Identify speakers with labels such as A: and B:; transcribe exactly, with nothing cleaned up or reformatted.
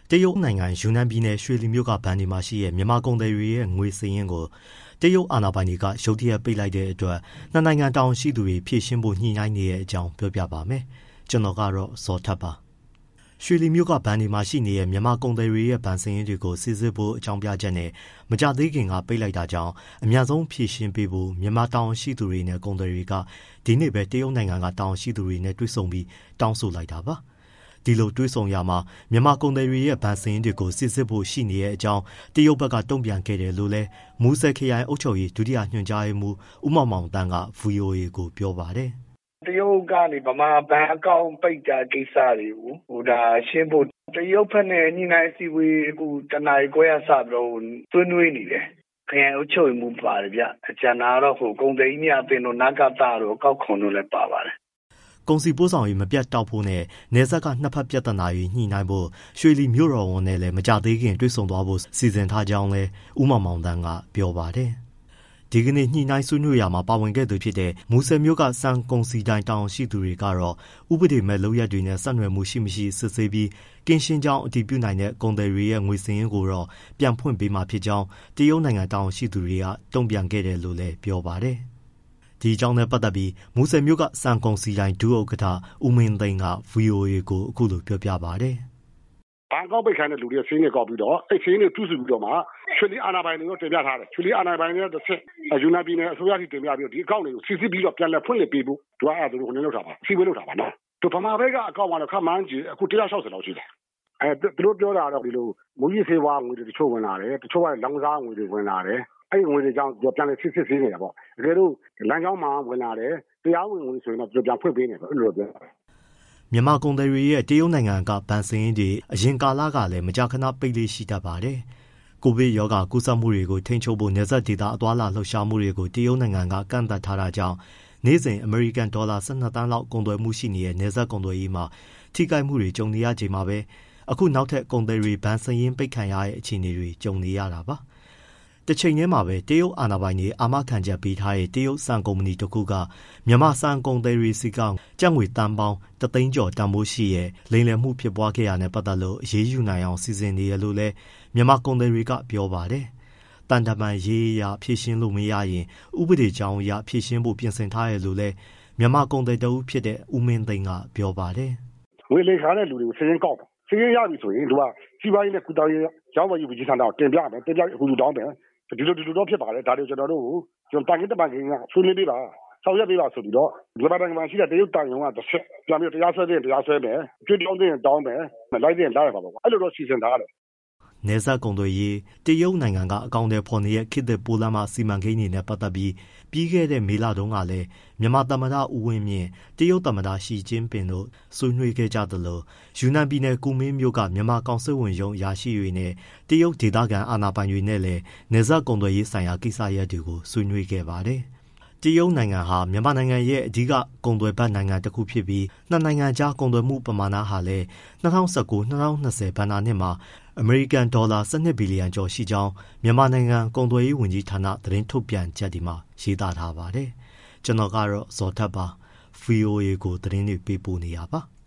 A: တရုတ်နိုင်ငံယူနန်ပြည်နယ်ရွှေလီမြို့ကဘဏ်တွေမှာရှိတဲ့မြန်မာကုန်သည်တွေရဲ့ငွေစာရင်းကိုတရုတ်အာဏာပိုင်တွေကရုတ်တရက်ပိတ်လိုက်တဲ့အတွက်နှစ်နိုင်ငံတာဝန်ရှိသူတွေဖြေရှင်းဖို့ညှိနှိုင်းနေတဲ့အကြောင်းပြောပြပါမယ်။ကျွန်တော်ကတော့ဇော်ထက်ပါ။ရွှေလီမြို့ကဘဏ်တွေမှာရှိနေတဲ့မြန်မာကုန်သည်တွေရဲ့ဘဏ်စာရင်းတွေကိုစစ်ဆေးဖို့အကြောင်းပြချက်နဲ့မကြသေးခင်ကပိတ်လိုက်တာကြောင့်အများဆုံးဖြေရှင်းပေးဖို့မြန်မာတာဝန်ရှိသူတွေနဲ့ကုန်သည်တွေကဒီနေ့ပဲတရုတ်နိုင်ငံကတာဝန်ရှိသူတွေနဲ့တွေ့ဆုံပြီးတောင်းဆိုလိုက်တာပါ။ဒီလိုတွေးဆောင်ရမှာမြန်မာကုန်သည်တွေရဲ့ဗန်စင်းတွေကိုစစ်စစ်ဖို့ရှိနေတဲ့အကြောင်းတရုတ်ဘက်ကတုံ့ပြန်ခဲ့တယ်လို့လဲမူဆယ်ခရိုင်အုပ်ချုပ်ရေးဒုတိယညွှန်ကြားရေးမှူးဦးမောင်မောင်တန်းက ဗွီအိုအေ ကိုပြောပါတယ်
B: တရုတ်ကနေဗမာဘဏ်အကောင့်ပိတ်တာကိစ္စတွေကိုဟိုဒါရှင်းဖို့တရုတ်ဘက်နဲ့ညှိနှိုင်းအစည်းအဝေးအခုတနားရီခွဲရစပြီးတော့ဆွေးနွေးနေတယ်ခရိုင်အုပ်ချုပ်ရေးမှူးပါတယ်ဗျအကျဉ်းနာတော့ဟိုကုန်သည်ကြီးများအပင်တို့နာဂတာတို့အကောက်ခွန်တို့လည်းပါပါတယ်
A: ကုန်စီပို့ဆောင်ရေးမပြတ်တောက်ဖို့နဲ့နေဆက်ကနှစ်ဖက်ပြဿနာတွေညှိနှိုင်းဖို့ရွှေလီမြို့တော်ဝန်နဲ့လည်းမကြသေးခင်တွေ့ဆုံသွားဖို့စီစဉ်ထားကြောင်းလဲဦးမောင်မောင်တန်းကပြောပါတယ်။ဒီကနေ့ညှိနှိုင်းဆွေးနွေးရမှာပါဝင်ခဲ့သူဖြစ်တဲ့မူဆယ်မြို့ကစံကုန်စီတိုင်းတောင်ရှိသူတွေကတော့ဥပဒေမဲ့လုပ်ရက်တွေနဲ့ဆက်နွယ်မှုရှိမရှိစစ်ဆေးပြီးကင်းရှင်းကြောင်းအတည်ပြုနိုင်တဲ့ကုန်သည်တွေရဲ့ငွေစင်းကိုတော့ပြန်ဖွင့်ပေးမှာဖြစ်ကြောင်းတရုတ်နိုင်ငံတောင်ရှိသူတွေကတုံ့ပြန်ခဲ့တယ်လို့လည်းပြောပါတယ်။ဒီအကြောင်းနဲ့ပတ်သက်ပြီးမူဆယ်မြို့ကစံကုန်စီတိုင်းဒုဥက္ကဋ္ဌဦးမင်းသိန်းက ဗွီအိုအေကိုအခုလိုပြောပြပါတယ်
C: ။ဘန်ကောက်ပိတ်ခိုင်းတဲ့လူတွေဆင်းနေကောက်ပြီးတော့အဲ့ဆင်းနေပြုစုပြီးတော့မှရွှေလီအာဏာပိုင်တွေကိုတင်ပြထားတယ်။ရွှေလီအာဏာပိုင်တွေတစ်ဆက်ယူနန်ပြည်နယ်အစိုးရထိတင်ပြပြီးတော့ဒီအကောင့်တွေကိုစစ်စစ်ပြီးတော့ပြန်လည်ဖွင့်လှစ်ပေးဖို့သူကအဲ့ဒါတို့ကိုနည်းလောက်တာပါ။စီဝေးလောက်တာပါနော်။သူဗမာဘက်ကအကောင့်ကတော့ခန့်မှန်းကြည့်အခုone hundred sixtyလောက်ရှိတယ်။အဲသူတို့ပြောတာတော့ဒီလိုမူကြီးစေဝါငွေတွေတချို့ဝင်လာတယ်။တချို့ကလောင်စားငွေတွေဝင်လာတယ်။အဲ့ဒီငွေတွေကြောင့်ပြန်လည်စစ်စစ်ဆေးနေတာပေါ့။တကယ်လို့လမ်းကြောင်းမှာဝင်လာတယ်တရားဝင်ငွေဆိုရင်တော့ပြန်ဖွင့်ပေးနေတယ်အဲ့လိုပြော
A: မြန်မာကုန်သည်တွေရဲ့တရုတ်နိုင်ငံကဗန်စင်းတွေအရင်ကာလကလည်းမကြာခဏပိတ်လေးရှိတတ်ပါတယ်။ကိုဗစ်ရောဂါကူးစက်မှုတွေကိုထိန်းချုပ်ဖို့နေဆက်ဒေသအသွားလာလှုပ်ရှားမှုတွေကိုတရုတ်နိုင်ငံကကန့်သတ်ထားတာကြောင့်နေ့စဉ်အမေရိကန်ဒေါ်လာtwelveသန်းလောက်ကုန်သွယ်မှုရှိနေတဲ့နေဆက်ကုန်သွယ်ရေးမှာထိခိုက်မှုတွေကြုံနေရချိန်မှာပဲအခုနောက်ထပ်ကုန်သည်တွေဗန်စင်းပိတ်ခံရတဲ့အခြေအနေတွေကြုံနေရတာပါ။တစ်ချိန်တည်းမှာပဲတရုတ်အာဏာပိုင်တွေအာမခံချက်ပေးထားတဲ့တရုတ်စံကုမ္ပဏီတစ်ခုကမြန်မာစံကုန်သည်တွေစီကကျပ်ငွေတန်ပေါင်းတသိန်းကျော်တန်ဖိုးရှိရဲ့လိမ်လည်မှုဖြစ်ပွားခဲ့ရတဲ့ပတ်သက်လို့အရေးယူနိုင်အောင်စီစဉ်နေရလို့လဲမြန်မာကုန်သည်တွေကပြောပါတယ်။တန်တမန်ရေးရဖြည့်ရှင်းလို့မရရင်ဥပဒေကြောင်းအရဖြည့်ရှင်းဖို့ပြင်ဆင်ထားရလို့လဲမြန်မာကုန်သည်တအုပ်ဖြစ်တဲ့ဦးမင်းသိန်းကပြောပါတယ်
C: ။ငွေလိမ်ခါတဲ့လူတွေကိုစည်ရင်ကောက်စည်ရင်ရပြီဆိုရင်သူကစီးပွားရေးနဲ့ကုသရေးရောင်းဝယ်ရေးဝန်ကြီးဌာနကိုတင်ပြမယ်တင်ပြအခုလူတောင်းတယ်ဒီလိုဒီလိုတော့ဖြစ်ပါတယ်ဒါတွေကျွန်တော်တို့ကိုကျွန်တော်တန်ခင်းတမန်ခင်းကဆွေးနွေးပေးပါဆောင်ရွက်ပေးပါဆိုပြီးတော့ဒီဘာနိုင်ငံမှာရှိတဲ့တရုတ်တန်ယုံကတစ်ချက်ပြန်ပြီးတရားစွဲတဲ့တရားစွဲမယ်ကျွတ်တောင်းတဲ့တောင်းမယ်လိုက်တဲ့လိုက်ရပါပေါ့အဲ့လိုတော့စီစဉ်ထားတယ်
A: နေဆက်ကုန်သွယ်ရေးတရုတ်နိုင်ငံကအကောင့်တွေဖော်နေတဲ့ခေတ်သစ်ပိုးလမ်းမစီမံကိန်းတွေနဲ့ပတ်သက်ပြီးပြီးခဲ့တဲ့မေလတုန်းကလည်းမြန်မာသမ္မတဦးဝင်းမြင့်တရုတ်သမ္မတရှီကျင်းပင်တို့ဆွေးနွေးခဲ့ကြသလိုယူနန်ပြည်နယ်ကူမင်းမြို့ကမြန်မာကောင်စစ်ဝန်ရုံးရာရှိတွေနဲ့တရုတ်ဒေသခံအာဏာပိုင်တွေနဲ့လည်းနေဆက်ကုန်သွယ်ရေးဆိုင်ရာကိစ္စရပ်တွေကိုဆွေးနွေးခဲ့ပါတယ်။တရုတ်နိုင်ငံဟာမြန်မာနိုင်ငံရဲ့အဓိကကုန်သွယ်ဘက်နိုင်ငံတစ်ခုဖြစ်ပြီးနှစ်နိုင်ငံကြားကုန်သွယ်မှုပမာဏဟာလည်း၂၀၁၉-၂၀၂၀ဘဏ္ဍာနှစ်မှာအမေရိကန်ဒေါ်လာtwelveဘီလီယံကျော်ရှိကြောင်းမြန်မာနိုင်ငံကုန်သွယ်ရေးဝန်ကြီးဌာနသတင်းထုတ်ပြန်ချက်ဒီမှာရေးသားထားပါတယ်။ကျွန်တော်ကတော့ဇော်ထက်ပါ ဗွီအိုအေ ကိုသတင်းတွေပေးပို့နေရပါ။